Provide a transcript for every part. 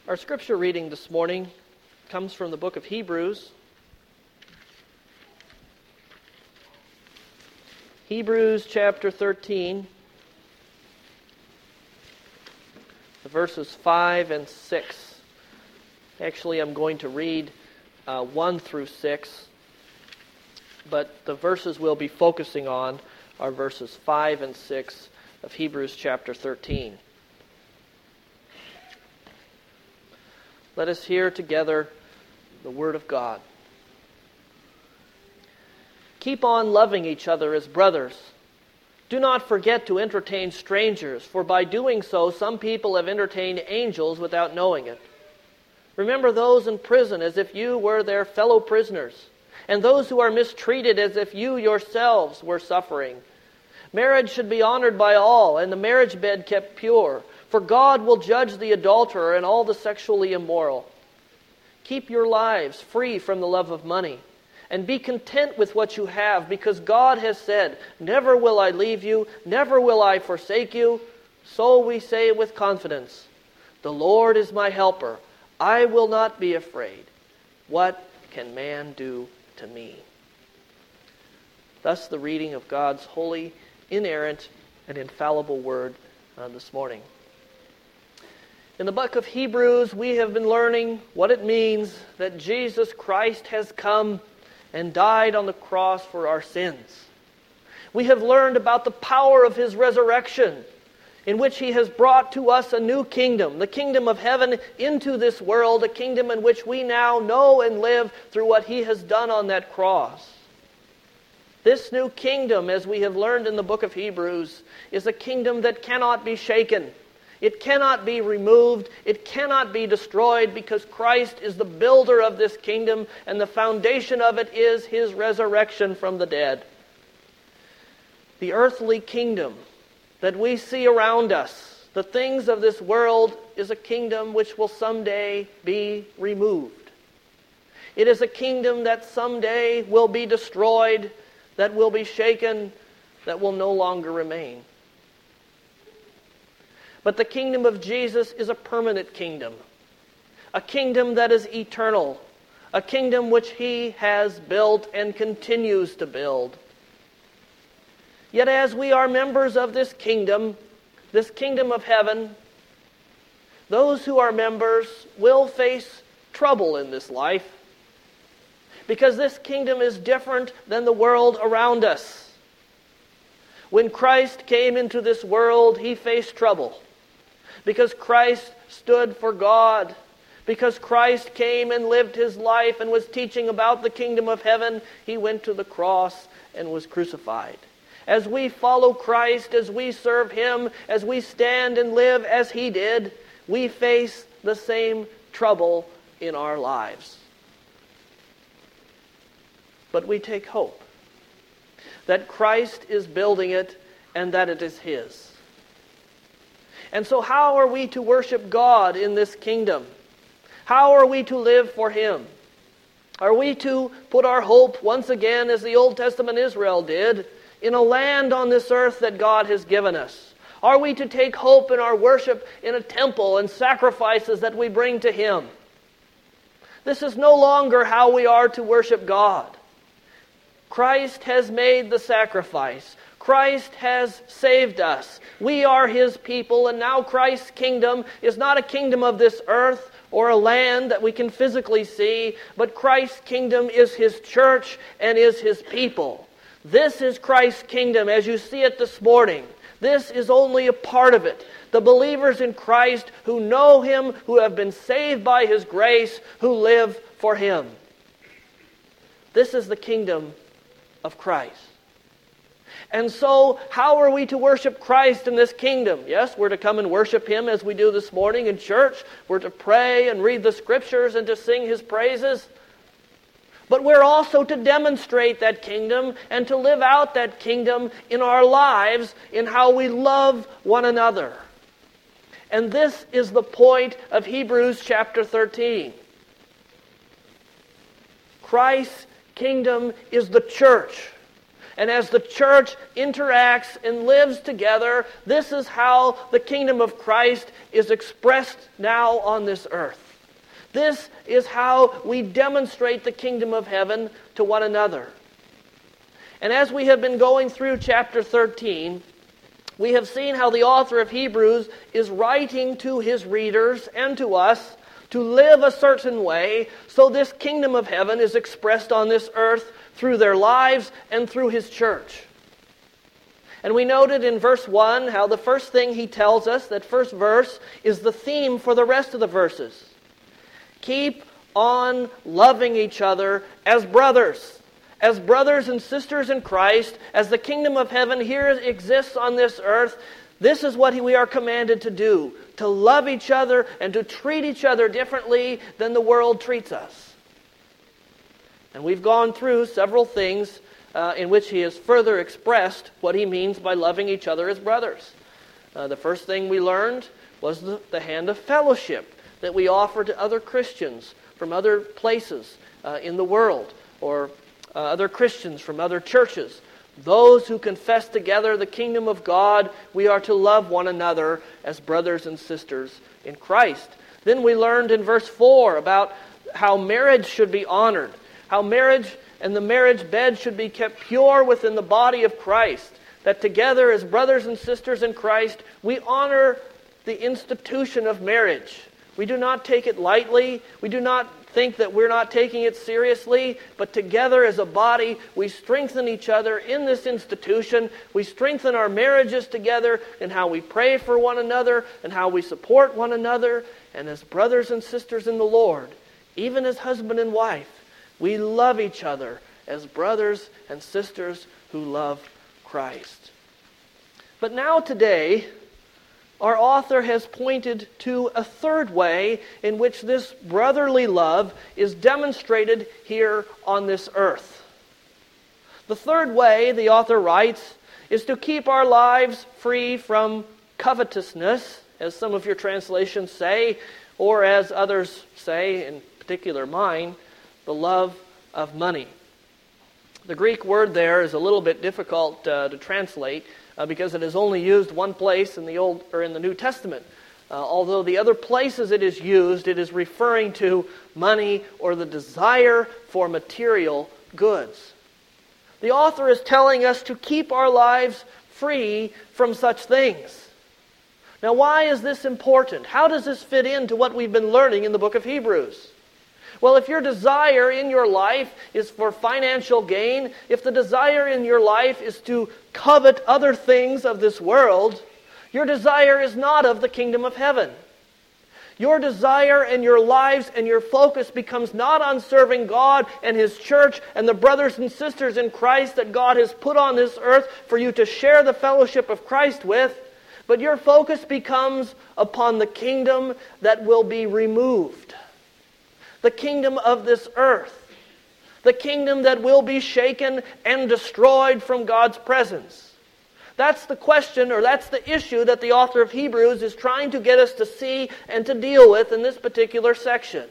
Our scripture reading this morning comes from the book of Hebrews. Hebrews chapter 13, the verses 5 and 6. Actually, I'm going to read 1 through 6, but the verses we'll be focusing on are verses 5 and 6 of Hebrews chapter 13. Let us hear together the Word of God. Keep on loving each other as brothers. Do not forget to entertain strangers, for by doing so some people have entertained angels without knowing it. Remember those in prison as if you were their fellow prisoners, and those who are mistreated as if you yourselves were suffering. Marriage should be honored by all, and the marriage bed kept pure, for God will judge the adulterer and all the sexually immoral. Keep your lives free from the love of money, and be content with what you have, because God has said, "Never will I leave you, never will I forsake you." So we say with confidence, "The Lord is my helper. I will not be afraid. What can man do to me?" Thus the reading of God's holy, inerrant, and infallible word this morning. In the book of Hebrews, we have been learning what it means that Jesus Christ has come and died on the cross for our sins. We have learned about the power of His resurrection, in which He has brought to us a new kingdom, the kingdom of heaven, into this world, a kingdom in which we now know and live through what He has done on that cross. This new kingdom, as we have learned in the book of Hebrews, is a kingdom that cannot be shaken. It cannot be removed. It cannot be destroyed, because Christ is the builder of this kingdom, and the foundation of it is His resurrection from the dead. The earthly kingdom that we see around us, the things of this world, is a kingdom which will someday be removed. It is a kingdom that someday will be destroyed, that will be shaken, that will no longer remain. But the kingdom of Jesus is a permanent kingdom, a kingdom that is eternal, a kingdom which He has built and continues to build. Yet as we are members of this kingdom of heaven, those who are members will face trouble in this life, because this kingdom is different than the world around us. When Christ came into this world, He faced trouble, because Christ stood for God. Because Christ came and lived His life and was teaching about the kingdom of heaven, He went to the cross and was crucified. As we follow Christ, as we serve Him, as we stand and live as He did, we face the same trouble in our lives. But we take hope that Christ is building it and that it is His. And so how are we to worship God in this kingdom? How are we to live for Him? Are we to put our hope once again, as the Old Testament Israel did, in a land on this earth that God has given us? Are we to take hope in our worship in a temple and sacrifices that we bring to Him? This is no longer how we are to worship God. Christ has made the sacrifice. Christ has saved us. We are His people, and now Christ's kingdom is not a kingdom of this earth or a land that we can physically see, but Christ's kingdom is His church and is His people. This is Christ's kingdom as you see it this morning. This is only a part of it. The believers in Christ who know Him, who have been saved by His grace, who live for Him. This is the kingdom of Christ. And so, how are we to worship Christ in this kingdom? Yes, we're to come and worship Him as we do this morning in church. We're to pray and read the Scriptures and to sing His praises. But we're also to demonstrate that kingdom and to live out that kingdom in our lives, in how we love one another. And this is the point of Hebrews chapter 13. Christ's kingdom is the church. And as the church interacts and lives together, this is how the kingdom of Christ is expressed now on this earth. This is how we demonstrate the kingdom of heaven to one another. And as we have been going through chapter 13, we have seen how the author of Hebrews is writing to his readers and to us to live a certain way so this kingdom of heaven is expressed on this earth through their lives and through his church. And we noted in verse 1 how the first thing he tells us, that first verse, is the theme for the rest of the verses. Keep on loving each other as brothers and sisters in Christ, as the kingdom of heaven here exists on this earth. This is what we are commanded to do, to love each other and to treat each other differently than the world treats us. And we've gone through several things in which he has further expressed what he means by loving each other as brothers. The first thing we learned was the hand of fellowship that we offer to other Christians from other places in the world, or other Christians from other churches. Those who confess together the kingdom of God, we are to love one another as brothers and sisters in Christ. Then we learned in verse 4 about how marriage should be honored, how marriage and the marriage bed should be kept pure within the body of Christ, that together as brothers and sisters in Christ, we honor the institution of marriage. We do not take it lightly. We do not think that we're not taking it seriously, but together as a body, we strengthen each other in this institution. We strengthen our marriages together in how we pray for one another and how we support one another. And as brothers and sisters in the Lord, even as husband and wife, we love each other as brothers and sisters who love Christ. But now today, our author has pointed to a third way in which this brotherly love is demonstrated here on this earth. The third way, the author writes, is to keep our lives free from covetousness, as some of your translations say, or as others say, in particular mine, the love of money. The Greek word there is a little bit difficult to translate, because it is only used one place in the New Testament. Although the other places it is used, it is referring to money or the desire for material goods. The author is telling us to keep our lives free from such things. Now, why is this important? How does this fit into what we've been learning in the book of Hebrews? Well, if your desire in your life is for financial gain, if the desire in your life is to covet other things of this world, your desire is not of the kingdom of heaven. Your desire and your lives and your focus becomes not on serving God and His church and the brothers and sisters in Christ that God has put on this earth for you to share the fellowship of Christ with, but your focus becomes upon the kingdom that will be removed. The kingdom of this earth. The kingdom that will be shaken and destroyed from God's presence. That's the question, or that's the issue that the author of Hebrews is trying to get us to see and to deal with in this particular section.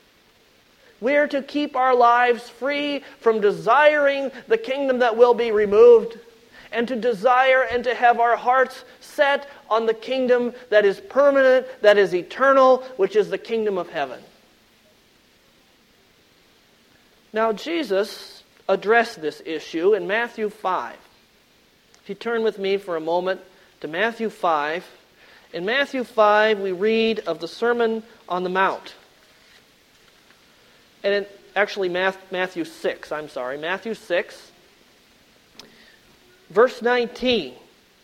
We're to keep our lives free from desiring the kingdom that will be removed, and to desire and to have our hearts set on the kingdom that is permanent, that is eternal, which is the kingdom of heaven. Now, Jesus addressed this issue in Matthew 5. If you turn with me for a moment to Matthew 5. In Matthew 5, we read of the Sermon on the Mount. And Matthew 6, Matthew 6, verse 19.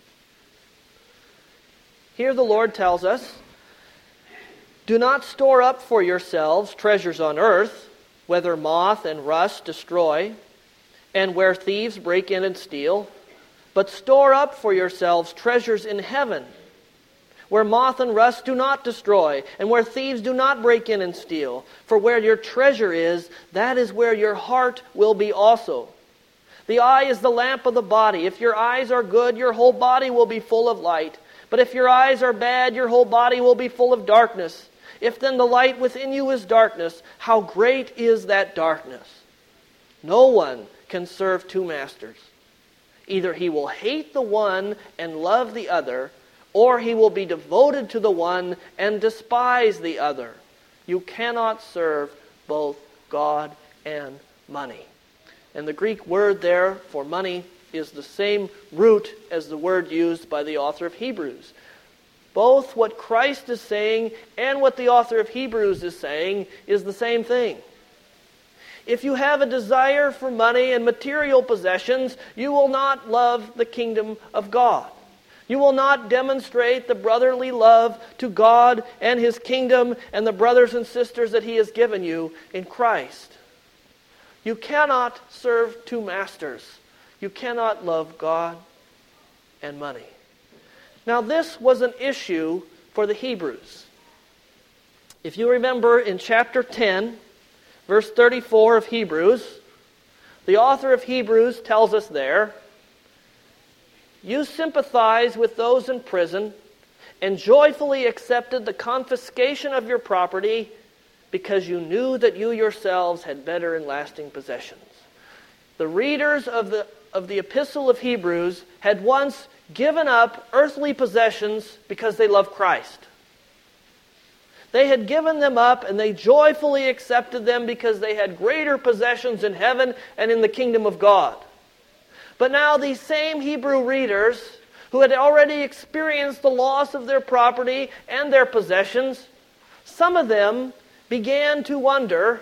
Here the Lord tells us, "Do not store up for yourselves treasures on earth, whether moth and rust destroy, and where thieves break in and steal, but store up for yourselves treasures in heaven, where moth and rust do not destroy, and where thieves do not break in and steal. For where your treasure is, that is where your heart will be also. The eye is the lamp of the body. If your eyes are good, your whole body will be full of light. But if your eyes are bad, your whole body will be full of darkness. If then the light within you is darkness, how great is that darkness? No one can serve two masters. Either he will hate the one and love the other, or he will be devoted to the one and despise the other. You cannot serve both God and money. And the Greek word there for money is the same root as the word used by the author of Hebrews. Both what Christ is saying and what the author of Hebrews is saying is the same thing. If you have a desire for money and material possessions, you will not love the kingdom of God. You will not demonstrate the brotherly love to God and His kingdom and the brothers and sisters that He has given you in Christ. You cannot serve two masters. You cannot love God and money. Now, this was an issue for the Hebrews. If you remember in chapter 10, verse 34 of Hebrews, the author of Hebrews tells us there, "You sympathize with those in prison and joyfully accepted the confiscation of your property because you knew that you yourselves had better and lasting possessions." The readers of the epistle of Hebrews had once given up earthly possessions because they loved Christ. They had given them up and they joyfully accepted them because they had greater possessions in heaven and in the kingdom of God. But now these same Hebrew readers who had already experienced the loss of their property and their possessions, some of them began to wonder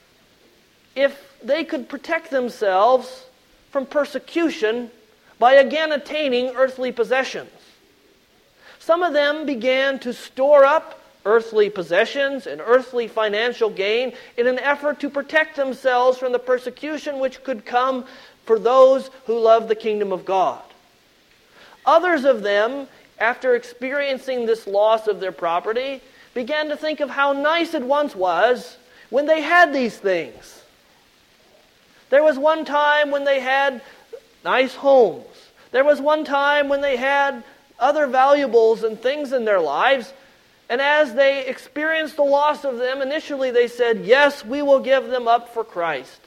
if they could protect themselves from persecution by again attaining earthly possessions. Some of them began to store up earthly possessions and earthly financial gain in an effort to protect themselves from the persecution which could come for those who love the kingdom of God. Others of them, after experiencing this loss of their property, began to think of how nice it once was when they had these things. There was one time when they had nice homes. There was one time when they had other valuables and things in their lives. And as they experienced the loss of them, initially they said, yes, we will give them up for Christ.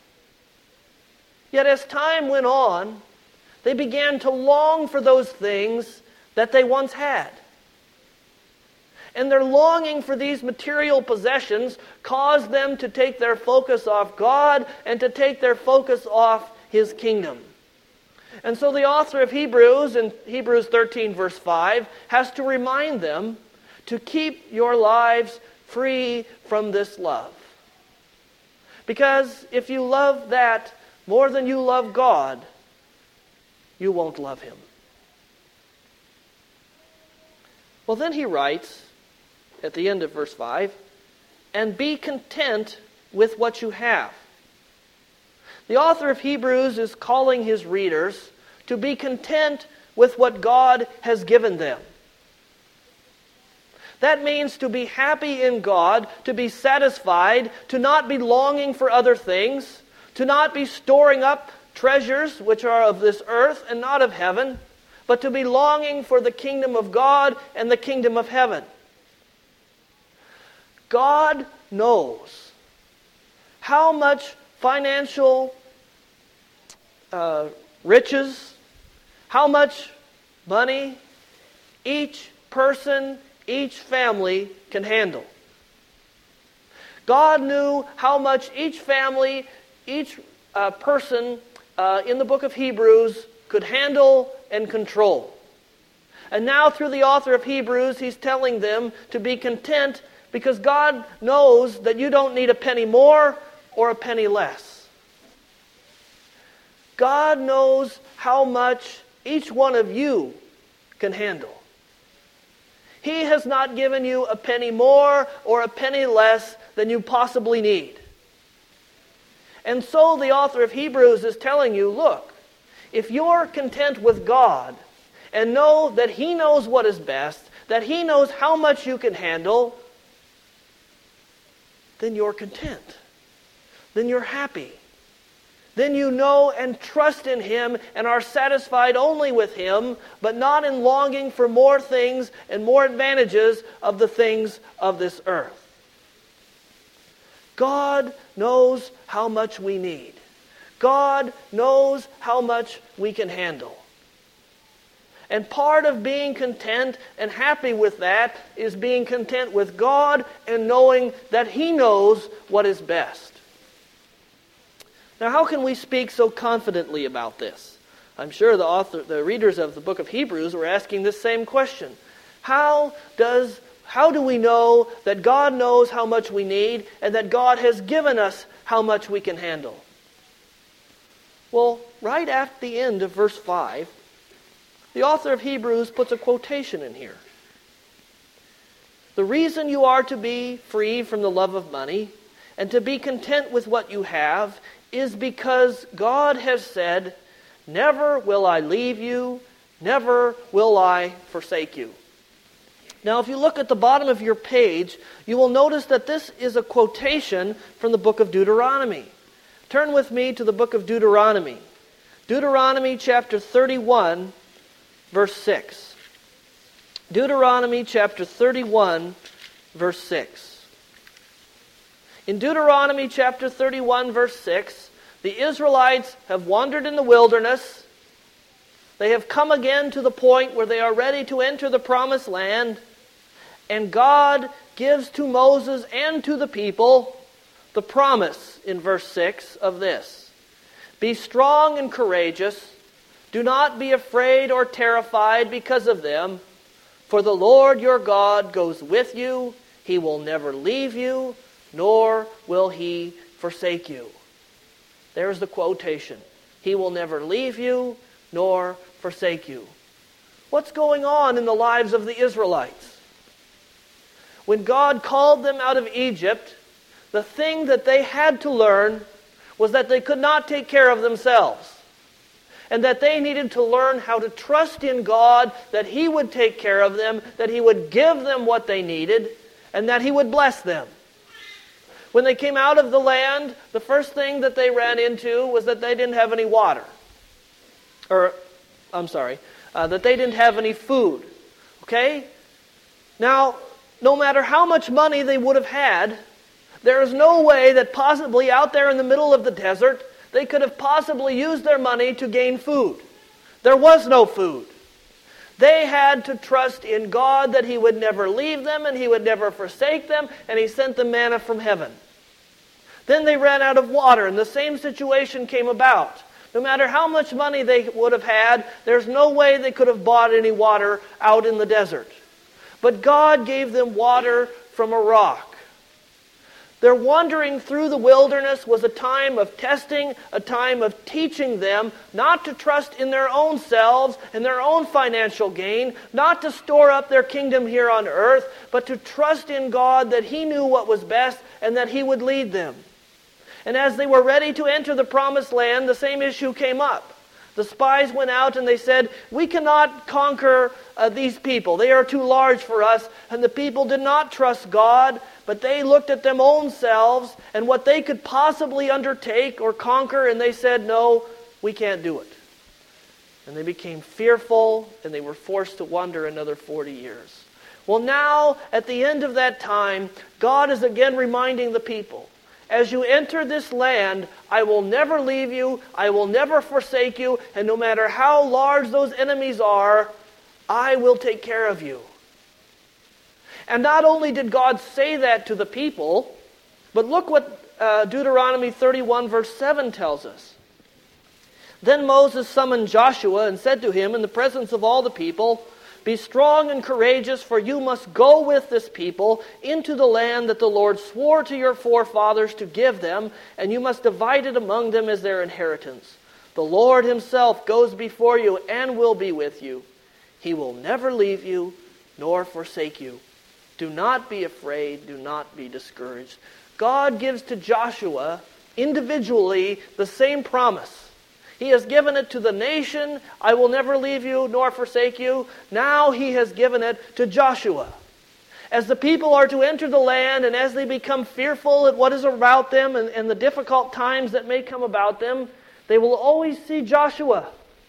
Yet as time went on, they began to long for those things that they once had. And their longing for these material possessions caused them to take their focus off God and to take their focus off His kingdom. And so the author of Hebrews, in Hebrews 13 verse 5, has to remind them to keep your lives free from this love. Because if you love that more than you love God, you won't love Him. Well, then he writes, at the end of verse 5, and be content with what you have. The author of Hebrews is calling his readers to be content with what God has given them. That means to be happy in God, to be satisfied, to not be longing for other things, to not be storing up treasures which are of this earth and not of heaven, but to be longing for the kingdom of God and the kingdom of heaven. God knows how much financial riches, how much money each person, each family can handle. God knew how much each family, each person in the book of Hebrews could handle and control. And now through the author of Hebrews, he's telling them to be content because God knows that you don't need a penny more or a penny less. God knows how much each one of you can handle. He has not given you a penny more or a penny less than you possibly need. And so the author of Hebrews is telling you, look, if you're content with God and know that He knows what is best, that He knows how much you can handle, then you're content. Then you're happy. Then you know and trust in Him and are satisfied only with Him, but not in longing for more things and more advantages of the things of this earth. God knows how much we need. God knows how much we can handle. And part of being content and happy with that is being content with God and knowing that He knows what is best. Now, how can we speak so confidently about this? I'm sure the readers of the book of Hebrews were asking this same question. How do we know that God knows how much we need and that God has given us how much we can handle? Well, right at the end of verse 5, the author of Hebrews puts a quotation in here. The reason you are to be free from the love of money and to be content with what you have is because God has said, "Never will I leave you, never will I forsake you." Now, if you look at the bottom of your page, you will notice that this is a quotation from the book of Deuteronomy. Turn with me to the book of Deuteronomy. Deuteronomy chapter 31, verse 6. Deuteronomy chapter 31, verse 6. In Deuteronomy chapter 31, verse 6, the Israelites have wandered in the wilderness. They have come again to the point where they are ready to enter the promised land. And God gives to Moses and to the people the promise in verse 6 of this. Be strong and courageous. Do not be afraid or terrified because of them. For the Lord your God goes with you. He will never leave you, nor will He forsake you. There's the quotation. He will never leave you, nor forsake you. What's going on in the lives of the Israelites? When God called them out of Egypt, the thing that they had to learn was that they could not take care of themselves. And that they needed to learn how to trust in God, that He would take care of them, that He would give them what they needed, and that He would bless them. When they came out of the land, the first thing that they ran into was that they didn't have any water. That they didn't have any food. Okay? Now, no matter how much money they would have had, there is no way that possibly out there in the middle of the desert, they could have possibly used their money to gain food. There was no food. They had to trust in God that He would never leave them and He would never forsake them, and He sent them manna from heaven. Then they ran out of water, and the same situation came about. No matter how much money they would have had, there's no way they could have bought any water out in the desert. But God gave them water from a rock. Their wandering through the wilderness was a time of testing, a time of teaching them not to trust in their own selves and their own financial gain, not to store up their kingdom here on earth, but to trust in God that He knew what was best and that He would lead them. And as they were ready to enter the promised land, the same issue came up. The spies went out and they said, "We cannot conquer these people. They are too large for us." And the people did not trust God, but they looked at them own selves and what they could possibly undertake or conquer, and they said, "No, we can't do it." And they became fearful, and they were forced to wander another 40 years. Well, now, at the end of that time, God is again reminding the people, as you enter this land, I will never leave you, I will never forsake you, and no matter how large those enemies are, I will take care of you. And not only did God say that to the people, but look what Deuteronomy 31 verse 7 tells us. Then Moses summoned Joshua and said to him in the presence of all the people, "Be strong and courageous, for you must go with this people into the land that the Lord swore to your forefathers to give them, and you must divide it among them as their inheritance. The Lord Himself goes before you and will be with you. He will never leave you nor forsake you. Do not be afraid, do not be discouraged." God gives to Joshua individually the same promise. He has given it to the nation, "I will never leave you nor forsake you." Now He has given it to Joshua. As the people are to enter the land, and as they become fearful at what is about them and the difficult times that may come about them, they will always see Joshua.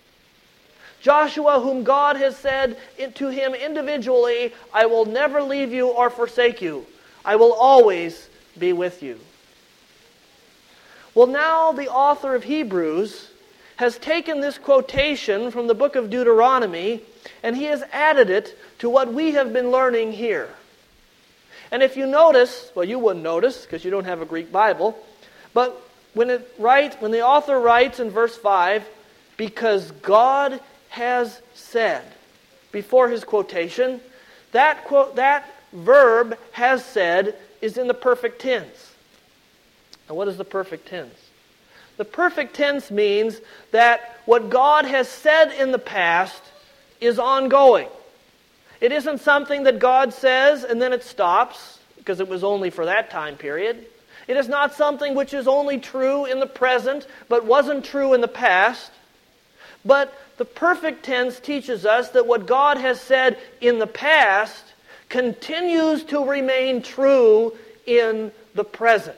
Joshua, whom God has said to him individually, "I will never leave you or forsake you. I will always be with you." Well, now the author of Hebrews has taken this quotation from the book of Deuteronomy and he has added it to what we have been learning here. And if you notice, well, you wouldn't notice because you don't have a Greek Bible, but when the author writes in verse 5, because God has said, before his quotation, that verb, has said, is in the perfect tense. And what is the perfect tense? The perfect tense means that what God has said in the past is ongoing. It isn't something that God says and then it stops, because it was only for that time period. It is not something which is only true in the present, but wasn't true in the past. But the perfect tense teaches us that what God has said in the past continues to remain true in the present.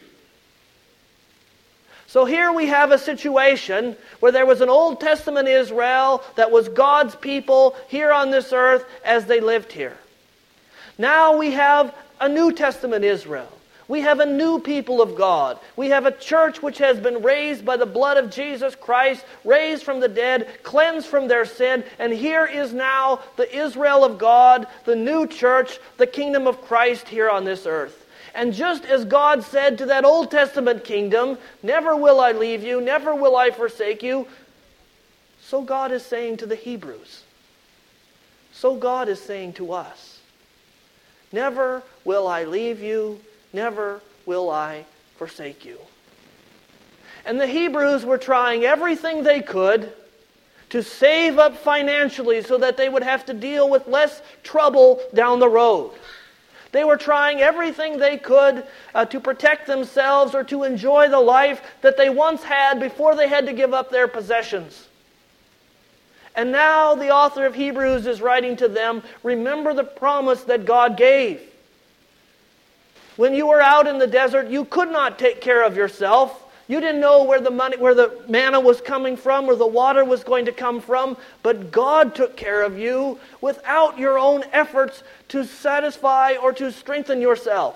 So here we have a situation where there was an Old Testament Israel that was God's people here on this earth as they lived here. Now we have a New Testament Israel. We have a new people of God. We have a church which has been raised by the blood of Jesus Christ, raised from the dead, cleansed from their sin. And here is now the Israel of God, the new church, the kingdom of Christ here on this earth. And just as God said to that Old Testament kingdom, never will I leave you, never will I forsake you, so God is saying to the Hebrews. So God is saying to us, never will I leave you, never will I forsake you. And the Hebrews were trying everything they could to save up financially so that they would have to deal with less trouble down the road. They were trying everything they could to protect themselves or to enjoy the life that they once had before they had to give up their possessions. And now the author of Hebrews is writing to them, remember the promise that God gave. When you were out in the desert, you could not take care of yourself. You didn't know where the manna was coming from, where the water was going to come from, but God took care of you without your own efforts to satisfy or to strengthen yourself.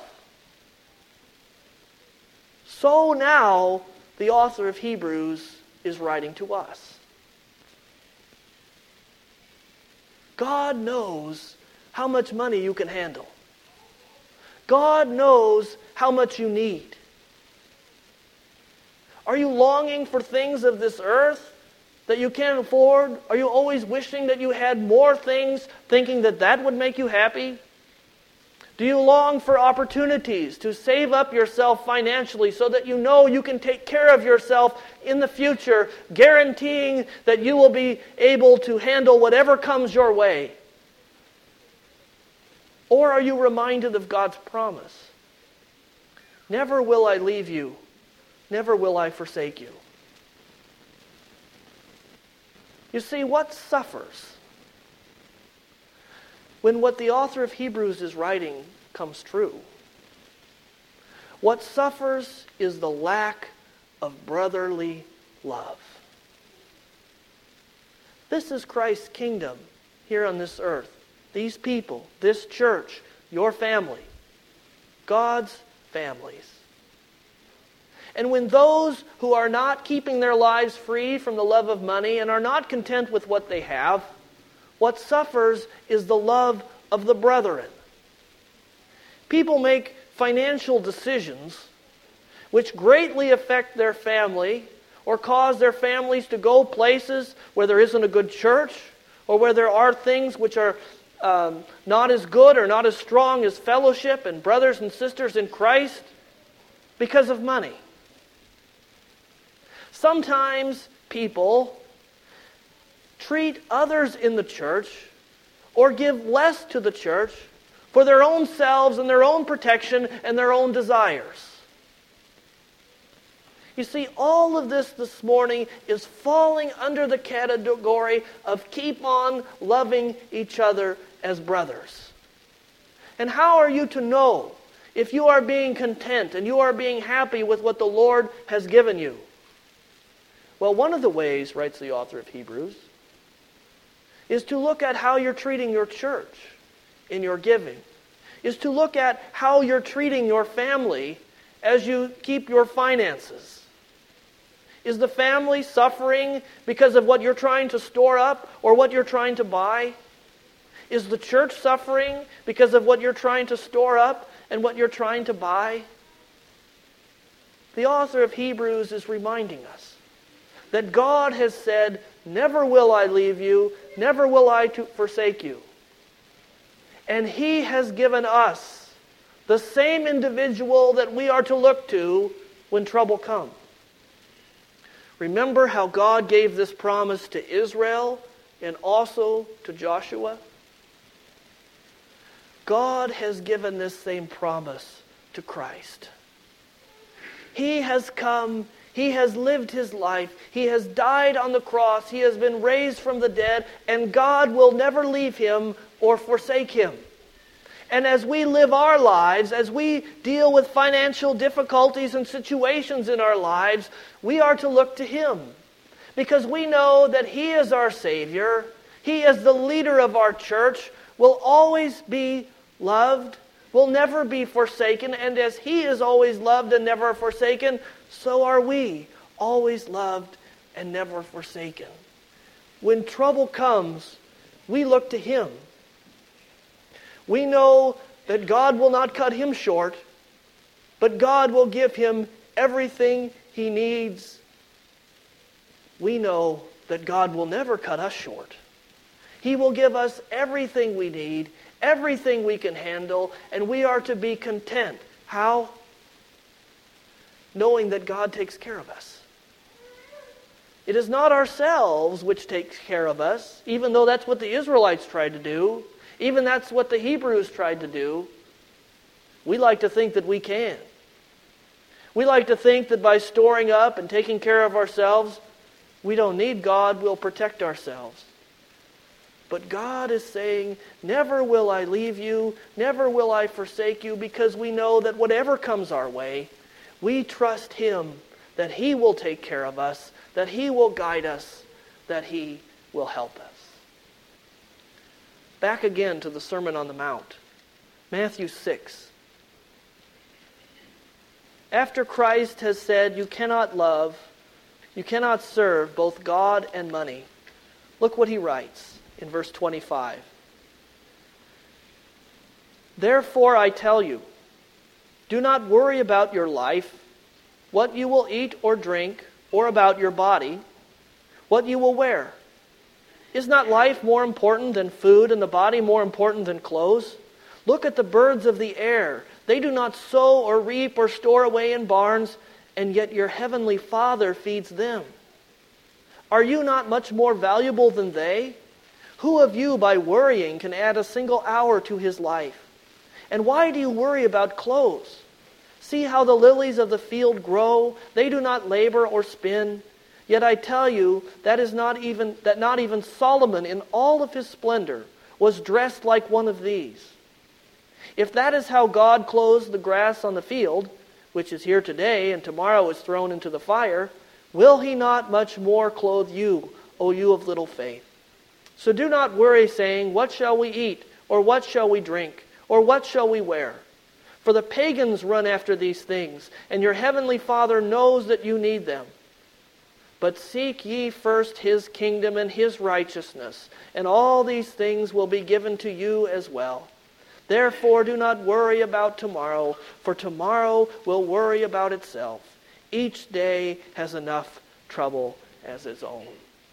So now the author of Hebrews is writing to us. God knows how much money you can handle. God knows how much you need. Are you longing for things of this earth that you can't afford? Are you always wishing that you had more things, thinking that that would make you happy? Do you long for opportunities to save up yourself financially so that you know you can take care of yourself in the future, guaranteeing that you will be able to handle whatever comes your way? Or are you reminded of God's promise? Never will I leave you. Never will I forsake you. You see, what suffers when what the author of Hebrews is writing comes true? What suffers is the lack of brotherly love. This is Christ's kingdom here on this earth. These people, this church, your family, God's families. And when those who are not keeping their lives free from the love of money and are not content with what they have, what suffers is the love of the brethren. People make financial decisions which greatly affect their family or cause their families to go places where there isn't a good church or where there are things which are not as good or not as strong as fellowship and brothers and sisters in Christ because of money. Sometimes people treat others in the church or give less to the church for their own selves and their own protection and their own desires. You see, all of this morning is falling under the category of keep on loving each other as brothers. And how are you to know if you are being content and you are being happy with what the Lord has given you? Well, one of the ways, writes the author of Hebrews, is to look at how you're treating your church in your giving, is to look at how you're treating your family as you keep your finances. Is the family suffering because of what you're trying to store up or what you're trying to buy? Is the church suffering because of what you're trying to store up and what you're trying to buy? The author of Hebrews is reminding us that God has said, never will I leave you, never will I forsake you. And He has given us the same individual that we are to look to when trouble comes. Remember how God gave this promise to Israel and also to Joshua? God has given this same promise to Christ. He has come, He has lived His life, He has died on the cross, He has been raised from the dead, and God will never leave Him or forsake Him. And as we live our lives, as we deal with financial difficulties and situations in our lives, we are to look to Him. Because we know that He is our Savior. He is the leader of our church, will always be loved, will never be forsaken. And as He is always loved and never forsaken, so are we, always loved and never forsaken. When trouble comes, we look to Him. We know that God will not cut him short, but God will give him everything he needs. We know that God will never cut us short. He will give us everything we need, everything we can handle, and we are to be content. How? Knowing that God takes care of us. It is not ourselves which takes care of us, even though that's what the Israelites tried to do. Even that's what the Hebrews tried to do. We like to think that we can. We like to think that by storing up and taking care of ourselves, we don't need God, we'll protect ourselves. But God is saying, never will I leave you, never will I forsake you, because we know that whatever comes our way, we trust Him, that He will take care of us, that He will guide us, that He will help us. Back again to the Sermon on the Mount. Matthew 6. After Christ has said, you cannot serve both God and money. Look what He writes in verse 25. Therefore I tell you, do not worry about your life, what you will eat or drink, or about your body, what you will wear. Is not life more important than food, and the body more important than clothes? Look at the birds of the air. They do not sow or reap or store away in barns, and yet your heavenly Father feeds them. Are you not much more valuable than they? Who of you, by worrying, can add a single hour to his life? And why do you worry about clothes? See how the lilies of the field grow. They do not labor or spin. Yet I tell you that not even Solomon in all of his splendor was dressed like one of these. If that is how God clothes the grass on the field, which is here today and tomorrow is thrown into the fire, will He not much more clothe you, O you of little faith? So do not worry, saying, what shall we eat, or what shall we drink, or what shall we wear? For the pagans run after these things, and your heavenly Father knows that you need them. But seek ye first His kingdom and His righteousness, and all these things will be given to you as well. Therefore do not worry about tomorrow, for tomorrow will worry about itself. Each day has enough trouble as its own.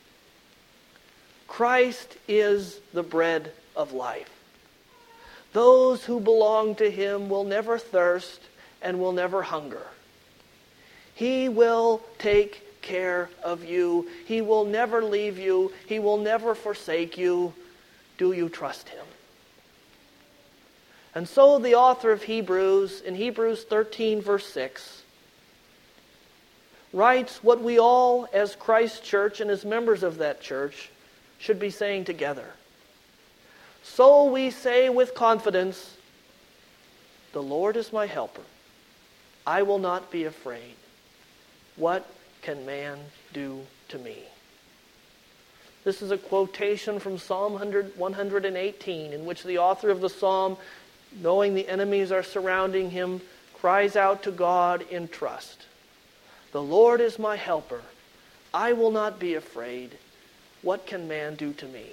Christ is the bread of life. Those who belong to Him will never thirst and will never hunger. He will take care of you. He will never leave you. He will never forsake you. Do you trust Him? And so the author of Hebrews, in Hebrews 13 verse 6, writes what we all as Christ's church and as members of that church should be saying together. So we say with confidence, the Lord is my helper. I will not be afraid. What can man do to me? This is a quotation from Psalm 118, in which the author of the psalm, knowing the enemies are surrounding him, cries out to God in trust. The Lord is my helper. I will not be afraid. What can man do to me?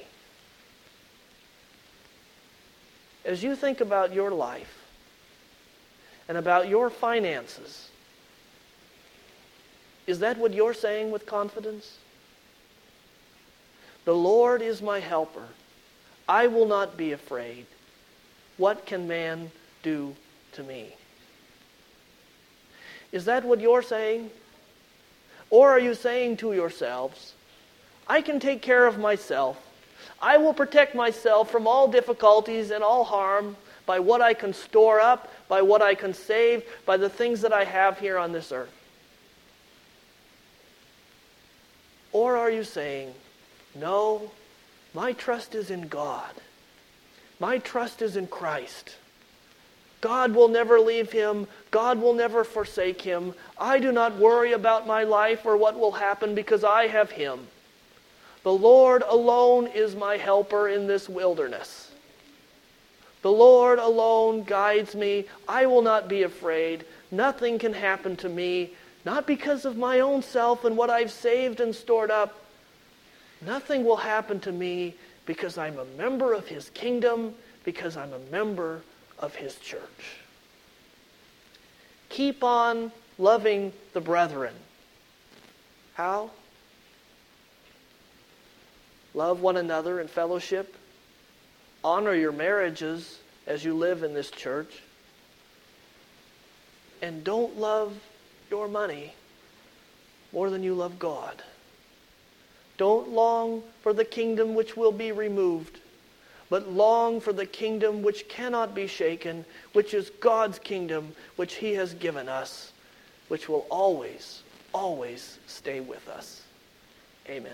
As you think about your life and about your finances, is that what you're saying with confidence? The Lord is my helper. I will not be afraid. What can man do to me? Is that what you're saying? Or are you saying to yourselves, I can take care of myself. I will protect myself from all difficulties and all harm by what I can store up, by what I can save, by the things that I have here on this earth? Or are you saying, no, my trust is in God. My trust is in Christ. God will never leave him. God will never forsake him. I do not worry about my life or what will happen because I have him. The Lord alone is my helper in this wilderness. The Lord alone guides me. I will not be afraid. Nothing can happen to me, not because of my own self and what I've saved and stored up. Nothing will happen to me because I'm a member of his kingdom, because I'm a member of his church. Keep on loving the brethren. How? Love one another in fellowship. Honor your marriages as you live in this church. And don't love your money more than you love God. Don't long for the kingdom which will be removed, but long for the kingdom which cannot be shaken, which is God's kingdom, which he has given us, which will always, always stay with us. Amen.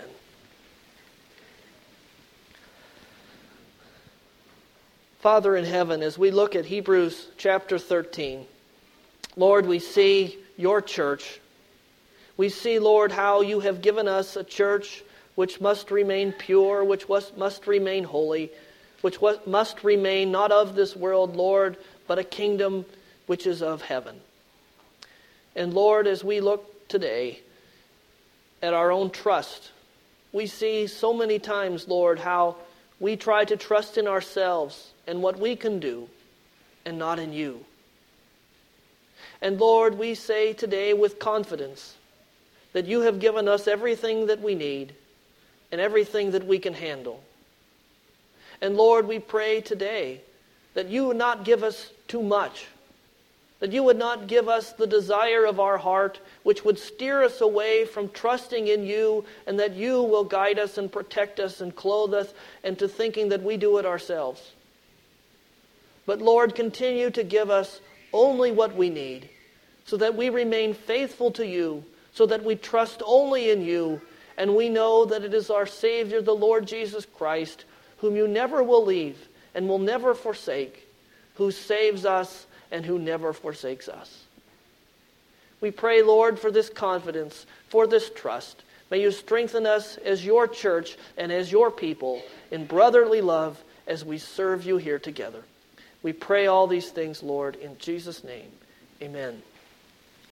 Father in heaven, as we look at Hebrews chapter 13, Lord, we see your church. We see, Lord, how you have given us a church which must remain pure, which must remain holy, which must remain not of this world, Lord, but a kingdom which is of heaven. And Lord, as we look today at our own trust, we see so many times, Lord, how we try to trust in ourselves and what we can do, and not in you. And Lord, we say today with confidence that you have given us everything that we need and everything that we can handle. And Lord, we pray today that you would not give us too much, that you would not give us the desire of our heart, which would steer us away from trusting in you, and that you will guide us and protect us and clothe us, and to thinking that we do it ourselves. But Lord, continue to give us only what we need, so that we remain faithful to you, so that we trust only in you, and we know that it is our Savior, the Lord Jesus Christ, whom you never will leave and will never forsake, who saves us and who never forsakes us. We pray, Lord, for this confidence, for this trust. May you strengthen us as your church and as your people in brotherly love as we serve you here together. We pray all these things, Lord, in Jesus' name. Amen.